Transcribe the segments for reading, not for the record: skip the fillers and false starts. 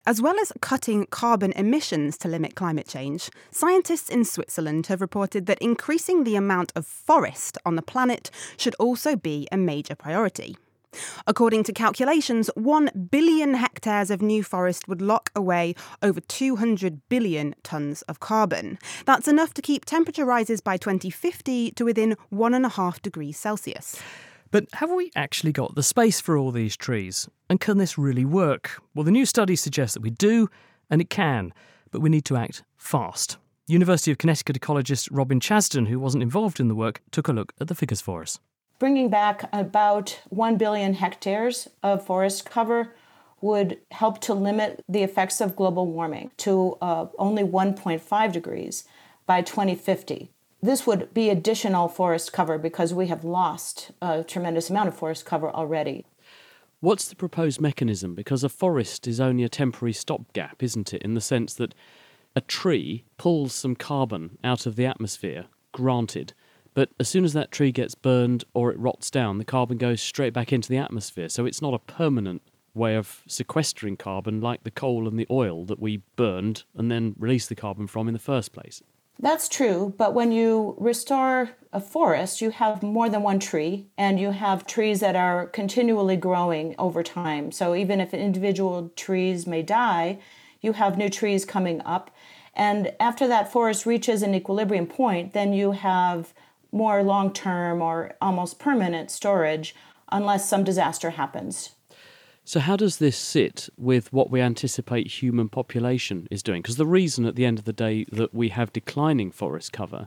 As well as cutting carbon emissions to limit climate change, scientists in Switzerland have reported that increasing the amount of forest on the planet should also be a major priority. According to calculations, 1 billion hectares of new forest would lock away over 200 billion tonnes of carbon. That's enough to keep temperature rises by 2050 to within 1.5 degrees Celsius. But have we actually got the space for all these trees? And can this really work? Well, the new study suggests that we do, and it can, but we need to act fast. University of Connecticut ecologist Robin Chasden, who wasn't involved in the work, took a look at the figures for us. Bringing back about 1 billion hectares of forest cover would help to limit the effects of global warming to only 1.5 degrees by 2050. This would be additional forest cover because we have lost a tremendous amount of forest cover already. What's the proposed mechanism? Because a forest is only a temporary stopgap, isn't it, in the sense that a tree pulls some carbon out of the atmosphere, granted, but as soon as that tree gets burned or it rots down, the carbon goes straight back into the atmosphere. So it's not a permanent way of sequestering carbon like the coal and the oil that we burned and then released the carbon from in the first place. That's true, but when you restore a forest, you have more than one tree, and you have trees that are continually growing over time. So even if individual trees may die, you have new trees coming up. And after that forest reaches an equilibrium point, then you have more long-term or almost permanent storage unless some disaster happens. So how does this sit with what we anticipate human population is doing? Because the reason at the end of the day that we have declining forest cover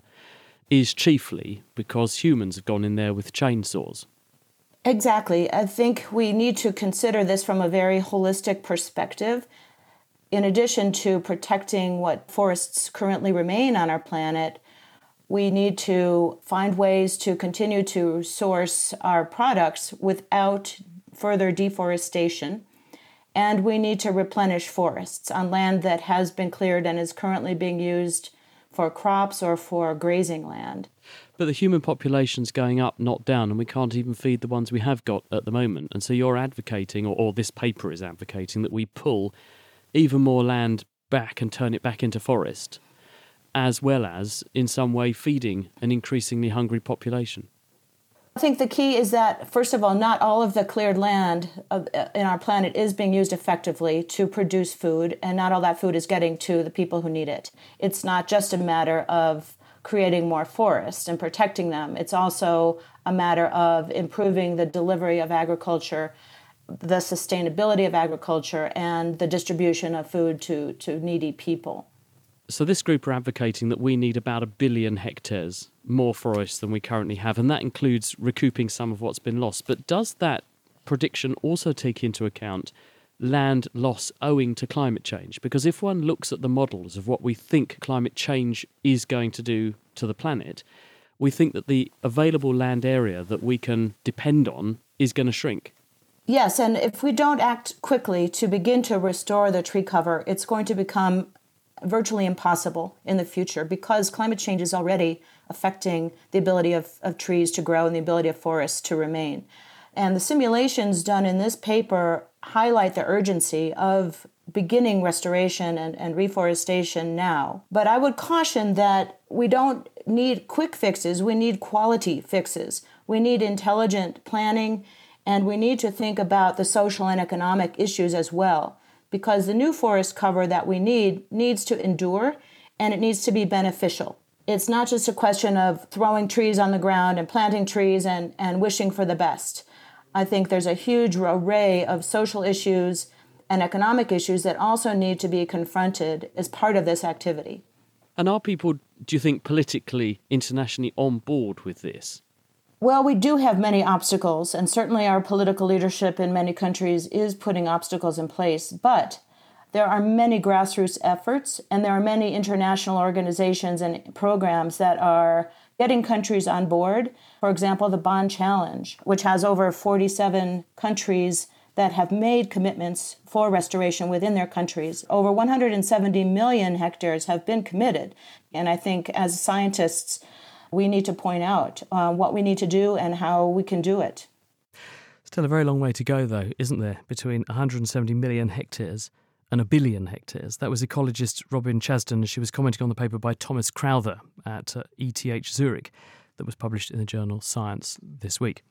is chiefly because humans have gone in there with chainsaws. Exactly. I think we need to consider this from a very holistic perspective. In addition to protecting what forests currently remain on our planet, we need to find ways to continue to source our products without further deforestation. And we need to replenish forests on land that has been cleared and is currently being used for crops or for grazing land. But the human population's going up, not down, and we can't even feed the ones we have got at the moment. And so you're advocating, or this paper is advocating, that we pull even more land back and turn it back into forest, as well as, in some way, feeding an increasingly hungry population. I think the key is that, first of all, not all of the cleared land in our planet is being used effectively to produce food, and not all that food is getting to the people who need it. It's not just a matter of creating more forests and protecting them. It's also a matter of improving the delivery of agriculture, the sustainability of agriculture, and the distribution of food to needy people. So this group are advocating that we need about 1 billion hectares more forest than we currently have, and that includes recouping some of what's been lost. But does that prediction also take into account land loss owing to climate change? Because if one looks at the models of what we think climate change is going to do to the planet, we think that the available land area that we can depend on is going to shrink. Yes, and if we don't act quickly to begin to restore the tree cover, it's going to become virtually impossible in the future because climate change is already affecting the ability of trees to grow and the ability of forests to remain. And the simulations done in this paper highlight the urgency of beginning restoration and reforestation now. But I would caution that we don't need quick fixes, we need quality fixes. We need intelligent planning, and we need to think about the social and economic issues as well, because the new forest cover that we needs to endure, and it needs to be beneficial. It's not just a question of throwing trees on the ground and planting trees and wishing for the best. I think there's a huge array of social issues and economic issues that also need to be confronted as part of this activity. And are people, do you think, politically, internationally on board with this? Well, we do have many obstacles, and certainly our political leadership in many countries is putting obstacles in place, but there are many grassroots efforts, and there are many international organizations and programs that are getting countries on board. For example, the Bonn Challenge, which has over 47 countries that have made commitments for restoration within their countries. Over 170 million hectares have been committed, and I think as scientists, we need to point out what we need to do and how we can do it. Still a very long way to go, though, isn't there, between 170 million hectares and a billion hectares. That was ecologist Robin Chasden. She was commenting on the paper by Thomas Crowther at ETH Zurich that was published in the journal Science this week.